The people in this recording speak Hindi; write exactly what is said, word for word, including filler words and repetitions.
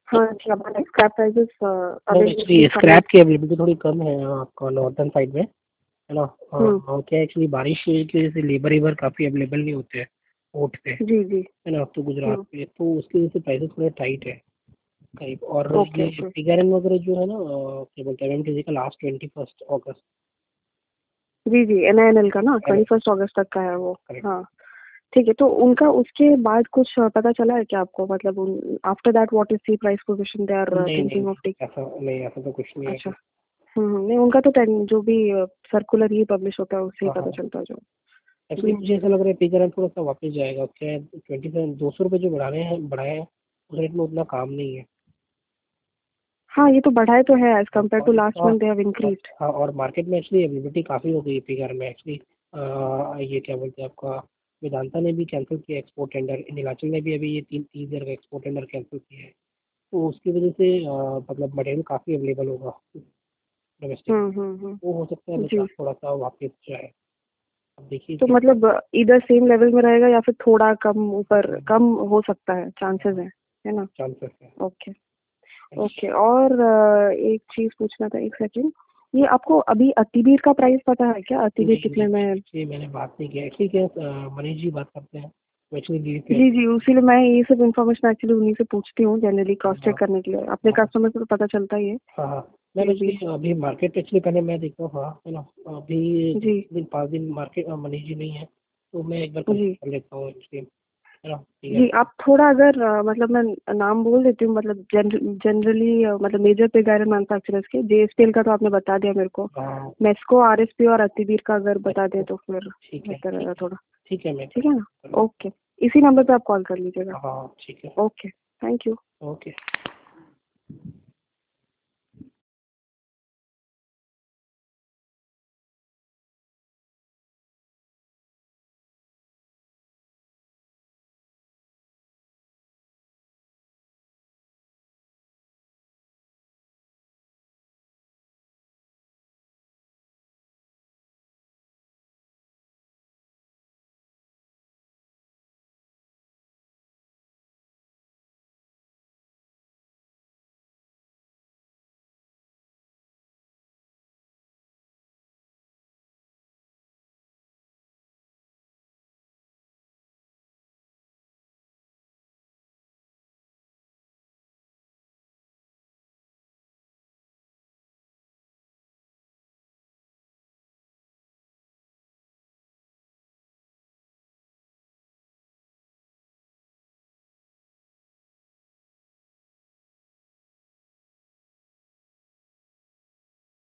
हाँ जी, हमारे स्क्रैप प्राइसेस एक्चुअली स्क्रैप की अवेलेबिलिटी थोड़ी कम है आपका नॉर्थन साइड में, है ना। हम्म और क्या एक्चुअली बारिश की वजह से लेबर वेबर काफ़ी अवेलेबल नहीं होते हैं पोर्ट पे, जी जी। है ना, तो गुजरात हम्म पे, तो उसकी वजह से प्राइसेस थोड़े टाइट है करीब। और ओके ये ओके। पिगरन वगैरह जो है ना, अ, क्या बोलते हैं, एमएमटीसी का लास्ट ट्वेंटी फर्स्ट अगस्त। जी जी, एनआईएनएल का ना ट्वेंटी फर्स्ट अगस्त तक का है वो। करेक्ट। हाँ ठीक है, तो उनका उसके बाद कुछ पता चला है क्या आपको, मतलब after that what is the price position they are नहीं नहीं थिंकिंग ऑफ नहीं, टेकिंग? ऐसा नहीं, ऐसा तो कुछ नहीं है अच्छा। अभी। हम्म हम्म, नहीं उनका तो ten- जो भी सर्कुलर ही पब्लिश होता है उससे ही हाँ पता हाँ, चलता है जो। एक्चुअली जी। मुझे ऐसा लग रहा है पिगरन थोड़ा सा वापस जाएगा, क्या है, ट्वेंटी सेवन दो सौ रुपये जो बढ़ाने हैं बढ़ाए हैं, उस रेट में उतना काम नहीं है। हाँ ये तो बढ़ाए तो है एज हाँ, कम्पेयर टू और लास्ट इसका, मंथ दे हैव और इंक्रीज्ड। हाँ, और मार्केट में एक्चुअली अवेलेबिलिटी काफ़ी हो गई है फिगर में एक्चुअली। ये क्या बोलते हैं आपका, वेदांता ने भी कैंसिल किया एक्सपोर्ट टेंडर, नीलाचल ने भी अभी ये तीन तीस हज़ार का एक्सपोर्ट टेंडर कैंसिल किया है। तो उसकी वजह से अ, मतलब मटेरियल काफ़ी अवेलेबल होगा डोमेस्टिक में। हम्म हम्म वो हो सकता है हम्म जी। बचा थोड़ा सा वापस जाए। अब देखिए तो क्या मतलब इधर सेम लेवल में रहेगा या फिर थोड़ा कम ऊपर होता कम हो सकता है, चांसेस है है ना? है, चांसेस है। Okay okay. और अ, एक चीज पूछना था, एक सेकंड, ये आपको अभी अतिबीर का प्राइस पता है क्या, अतिबीर नहीं नहीं, कितने में है? एक्चुअली मैंने बात नहीं की एक्चुअली, क्या अ, मनीष जी बात करते हैं, वो एक्चुअली लीव पे जी जी, उसी लिए मैं ये सब इन्फॉर्मेशन एक्चुअली उन्हीं से पूछती हूँ जनरली क्रॉस हाँ चेक करने के लिए, अपने हाँ कस्टमर से तो पता चलता ही है हाँ हाँ। मैम जो भी एक्चुअली अभी मार्केट एक्चुअली पहले मैं देखता हूँ, हाँ, है ना। अभी है। दो जी दिन पाँच दिन मार्केट मनीष जी नहीं है, तो मैं एक बार जी कंफर्म कर लेता हूँ एक्चुअली, है ना, ठीक है। जी, आप थोड़ा अगर अ, मतलब मैं नाम बोल देती हूँ, मतलब जनरली मतलब मेजर पिग आयरन मैन्युफैक्चरर्स के, जेएसपीएल का तो आपने बता दिया मेरे को, हाँ, मेस्को, आरएसपी और अतिबीर का अगर बता दें अच्छा, तो फिर ठीक है बेहतर ठीक रहेगा है थोड़ा। ठीक है, मैं ठीक है ना? कर ओके, इसी नंबर पे आप कॉल कर लीजिएगा। हाँ ठीक है। Okay, thank you. ओके।